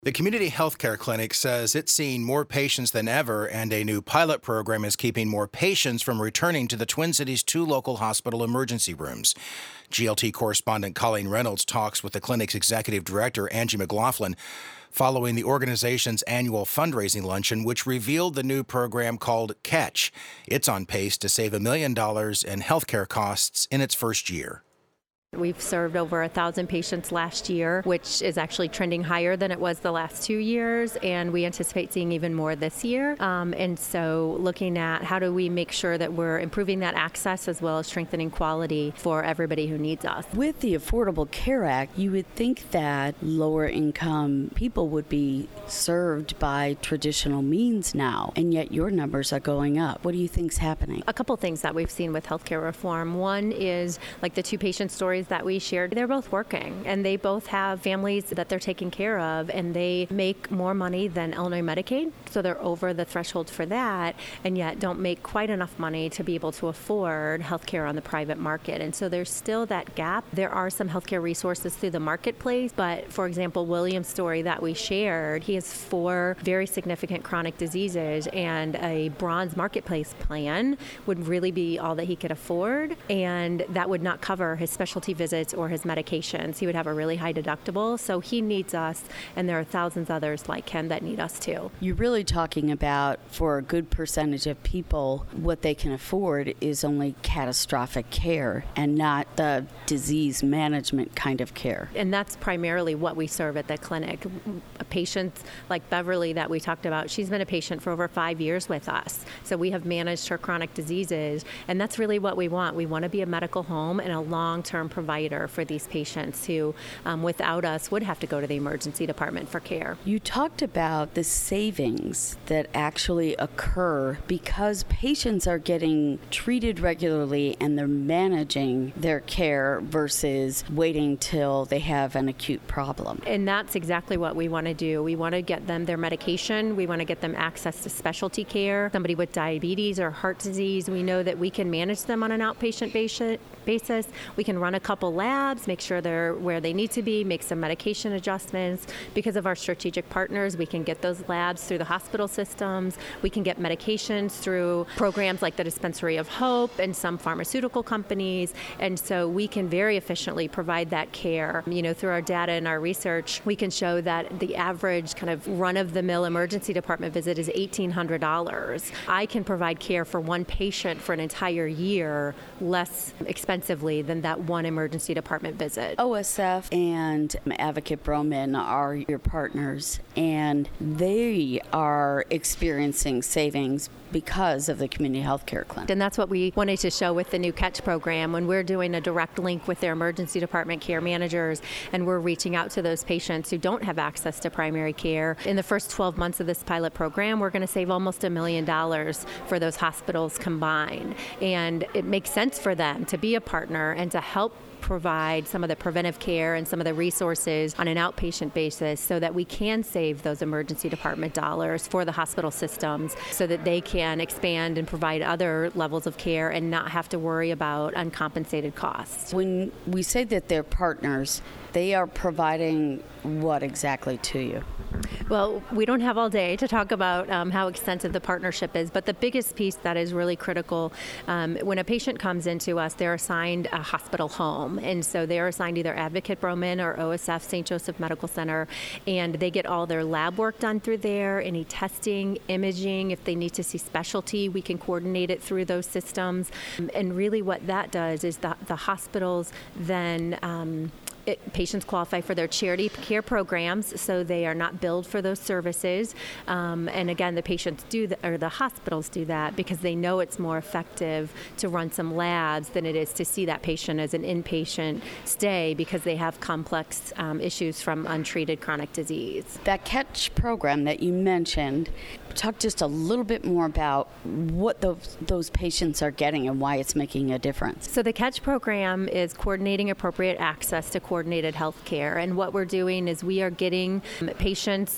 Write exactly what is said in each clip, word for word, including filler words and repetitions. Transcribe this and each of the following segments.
The Community Healthcare Clinic says it's seeing more patients than ever, and a new pilot program is keeping more patients from returning to the Twin Cities' two local hospital emergency rooms. G L T correspondent Colleen Reynolds talks with the clinic's executive director, Angie McLaughlin, following the organization's annual fundraising luncheon, which revealed the new program called Catch. It's on pace to save a million dollars in healthcare costs in its first year. We've served over a thousand patients last year, which is actually trending higher than it was the last two years, and we anticipate seeing even more this year. Um, and so looking at how do we make sure that we're improving that access as well as strengthening quality for everybody who needs us. With the Affordable Care Act, you would think that lower income people would be served by traditional means now, and yet your numbers are going up. What do you think's happening? A couple things that we've seen with healthcare reform. One is like the two patient stories that we shared. They're both working, and they both have families that they're taking care of, and they make more money than Illinois Medicaid, so they're over the threshold for that, and yet don't make quite enough money to be able to afford healthcare on the private market. And so there's still that gap. There are some healthcare resources through the marketplace, but for example, William's story that we shared, he has four very significant chronic diseases, and a bronze marketplace plan would really be all that he could afford, and that would not cover his specialty visits or his medications. He would have a really high deductible, so he needs us, and there are thousands others like him that need us too. You're really talking about, for a good percentage of people, what they can afford is only catastrophic care and not the disease management kind of care. And that's primarily what we serve at the clinic. Patients like Beverly that we talked about, she's been a patient for over five years with us. So we have managed her chronic diseases, and that's really what we want. We want to be a medical home and a long-term provider for these patients who, um, without us, would have to go to the emergency department for care. You talked about the savings that actually occur because patients are getting treated regularly and they're managing their care versus waiting till they have an acute problem. And that's exactly what we want to do. We want to get them their medication. We want to get them access to specialty care. Somebody with diabetes or heart disease, we know that we can manage them on an outpatient basis. We can run a couple labs, make sure they're where they need to be, make some medication adjustments. Because of our strategic partners, we can get those labs through the hospital systems. We can get medications through programs like the Dispensary of Hope and some pharmaceutical companies. And so we can very efficiently provide that care. You know, through our data and our research, we can show that the average kind of run-of-the-mill emergency department visit is eighteen hundred dollars. I can provide care for one patient for an entire year less expensively than that one emergency department visit. O S F and Advocate Broman are your partners, and they are experiencing savings because of the Community Healthcare Clinic. And that's what we wanted to show with the new Catch program. When we're doing a direct link with their emergency department care managers, and we're reaching out to those patients who don't have access to primary care, in the first twelve months of this pilot program, we're going to save almost a million dollars for those hospitals combined. And it makes sense for them to be a partner and to help provide some of the preventive care and some of the resources on an outpatient basis so that we can save those emergency department dollars for the hospital systems so that they can expand and provide other levels of care and not have to worry about uncompensated costs. When we say that they're partners, they are providing what exactly to you? Well, we don't have all day to talk about um, how extensive the partnership is, but the biggest piece that is really critical, um, when a patient comes into us, they're assigned a hospital home. And so they're assigned either Advocate Broman or O S F Saint Joseph Medical Center, and they get all their lab work done through there, any testing, imaging. If they need to see specialty, we can coordinate it through those systems. And really what that does is the, the hospitals then um, It, patients qualify for their charity care programs, so they are not billed for those services. Um, and again, the patients do, the, or the hospitals do that because they know it's more effective to run some labs than it is to see that patient as an inpatient stay because they have complex um, issues from untreated chronic disease. That Catch program that you mentioned, talk just a little bit more about what those, those patients are getting and why it's making a difference. So the Catch program is coordinating appropriate access to coordinated health care. And what we're doing is we are getting patients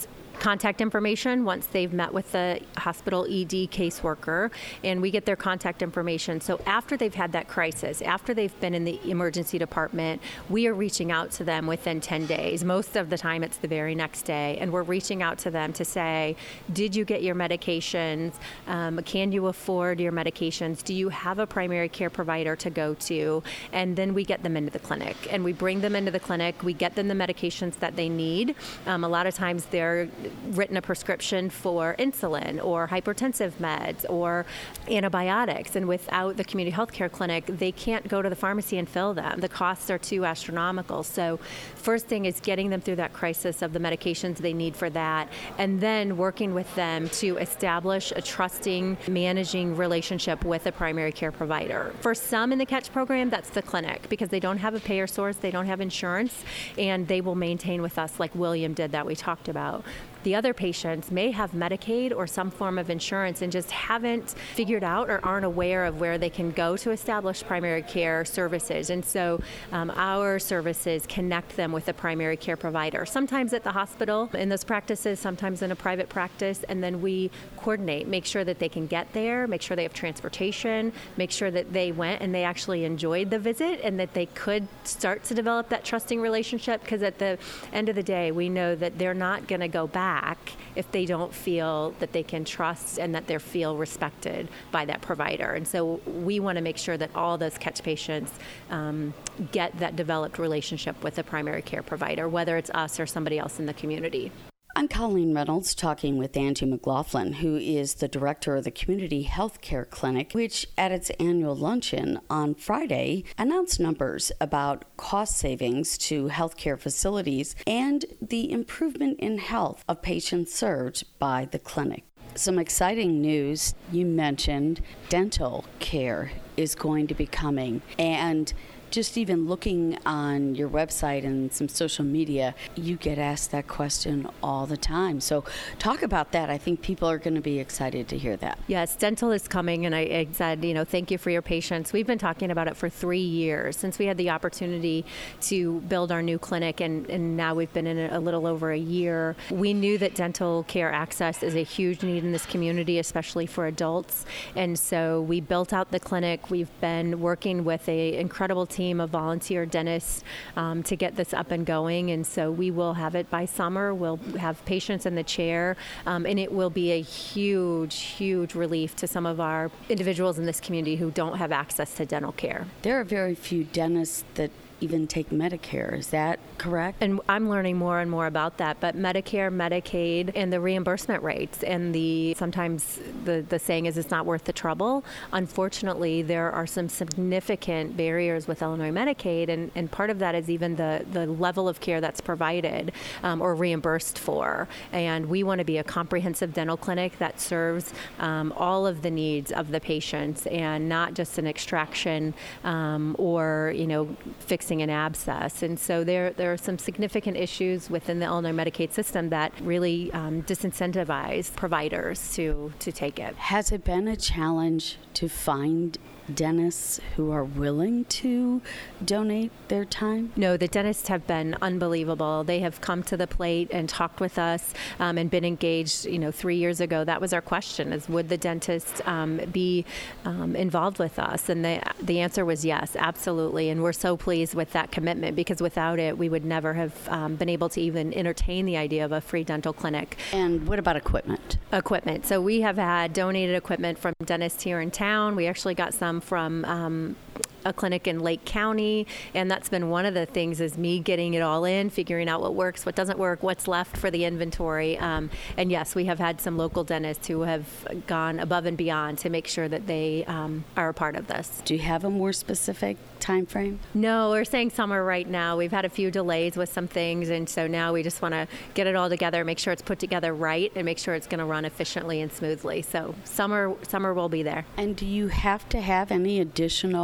contact information once they've met with the hospital E D caseworker, and we get their contact information. So after they've had that crisis, after they've been in the emergency department, we are reaching out to them within ten days. Most of the time it's the very next day, and we're reaching out to them to say, did you get your medications? Um, can you afford your medications? Do you have a primary care provider to go to? And then we get them into the clinic, and we bring them into the clinic. We get them the medications that they need. Um, a lot of times they're written a prescription for insulin or hypertensive meds or antibiotics, and without the community health care clinic, they can't go to the pharmacy and fill them. The costs are too astronomical. So first thing is getting them through that crisis of the medications they need for that, and then working with them to establish a trusting, managing relationship with a primary care provider. For some in the CATCH program, that's the clinic, because they don't have a payer source, they don't have insurance, and they will maintain with us like William did that we talked about. The other patients may have Medicaid or some form of insurance and just haven't figured out or aren't aware of where they can go to establish primary care services. And so um, our services connect them with a primary care provider, sometimes at the hospital in those practices, sometimes in a private practice, and then we coordinate, make sure that they can get there, make sure they have transportation, make sure that they went and they actually enjoyed the visit and that they could start to develop that trusting relationship, because at the end of the day, we know that they're not going to go back if they don't feel that they can trust and that they feel respected by that provider. And so we want to make sure that all those CATCH patients um, get that developed relationship with a primary care provider, whether it's us or somebody else in the community. I'm Colleen Reynolds talking with Angie McLaughlin, who is the director of the Community Health Care Clinic, which at its annual luncheon on Friday announced numbers about cost savings to healthcare facilities and the improvement in health of patients served by the clinic. Some exciting news. You mentioned dental care is going to be coming, and just even looking on your website and some social media, you get asked that question all the time. So talk about that. I think people are going to be excited to hear that. Yes, dental is coming, and I, I said, you know, thank you for your patience. We've been talking about it for three years since we had the opportunity to build our new clinic, and, and now we've been in it a little over a year. We knew that dental care access is a huge need in this community, especially for adults, and so we built out the clinic. We've been working with an incredible team of volunteer dentists um, to get this up and going, and so we will have it by summer. We'll have patients in the chair, um, and it will be a huge, huge relief to some of our individuals in this community who don't have access to dental care. There are very few dentists that even take Medicare. Is that correct? And I'm learning more and more about that. But Medicare, Medicaid, and the reimbursement rates, and the sometimes the, the saying is it's not worth the trouble. Unfortunately, there are some significant barriers with Illinois Medicaid, and, and part of that is even the, the level of care that's provided um, or reimbursed for. And we want to be a comprehensive dental clinic that serves um, all of the needs of the patients, and not just an extraction um, or, you know, fixing an abscess. And so there there are some significant issues within the Illinois Medicaid system that really um, disincentivize providers to, to take it. Has it been a challenge to find dentists who are willing to donate their time? No, the dentists have been unbelievable. They have come to the plate and talked with us um, and been engaged. You know, three years ago, that was our question: is would the dentist um, be um, involved with us? And the the answer was yes, absolutely. And we're so pleased with that commitment, because without it, we would never have um, been able to even entertain the idea of a free dental clinic. And what about equipment? Equipment. So we have had donated equipment from dentists here in town. We actually got some from um, a clinic in Lake County, and that's been one of the things, is me getting it all in, figuring out what works, what doesn't work, what's left for the inventory. Um, and yes, we have had some local dentists who have gone above and beyond to make sure that they um, are a part of this. Do you have a more specific time frame? No, we're saying summer right now. We've had a few delays with some things, and so now we just want to get it all together, make sure it's put together right, and make sure it's going to run efficiently and smoothly. So summer, summer will be there. And do you have to have any additional patients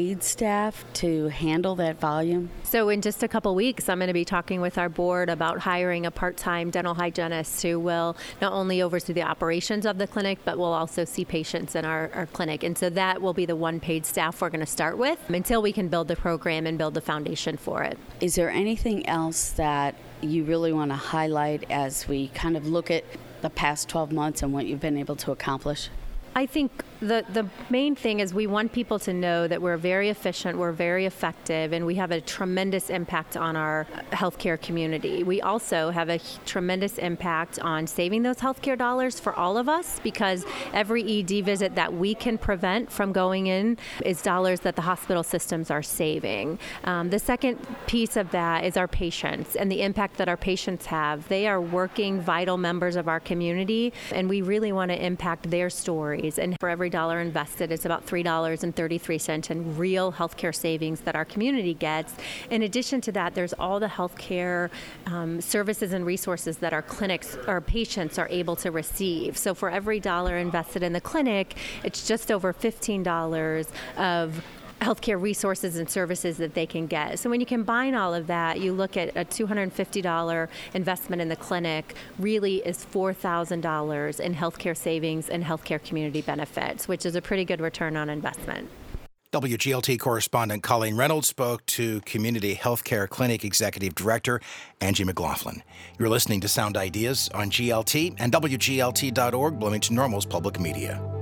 paid staff to handle that volume? So in just a couple weeks, I'm going to be talking with our board about hiring a part-time dental hygienist who will not only oversee the operations of the clinic, but will also see patients in our, our clinic. And so that will be the one paid staff we're going to start with until we can build the program and build the foundation for it. Is there anything else that you really want to highlight as we kind of look at the past twelve months and what you've been able to accomplish? I think the, the main thing is we want people to know that we're very efficient, we're very effective, and we have a tremendous impact on our healthcare community. We also have a tremendous impact on saving those healthcare dollars for all of us, because every E D visit that we can prevent from going in is dollars that the hospital systems are saving. Um, the second piece of that is our patients and the impact that our patients have. They are working, vital members of our community, and we really want to impact their stories. And for every dollar invested, it's about three dollars and thirty-three cents in real healthcare savings that our community gets. In addition to that, there's all the healthcare um, services and resources that our clinics, our patients are able to receive. So for every dollar invested in the clinic, it's just over fifteen dollars of healthcare resources and services that they can get. So when you combine all of that, you look at a two hundred fifty dollars investment in the clinic really is four thousand dollars in healthcare savings and healthcare community benefits, which is a pretty good return on investment. W G L T correspondent Colleen Reynolds spoke to Community Healthcare Clinic Executive Director Angie McLaughlin. You're listening to Sound Ideas on G L T and W G L T dot org, Bloomington Normal's public media.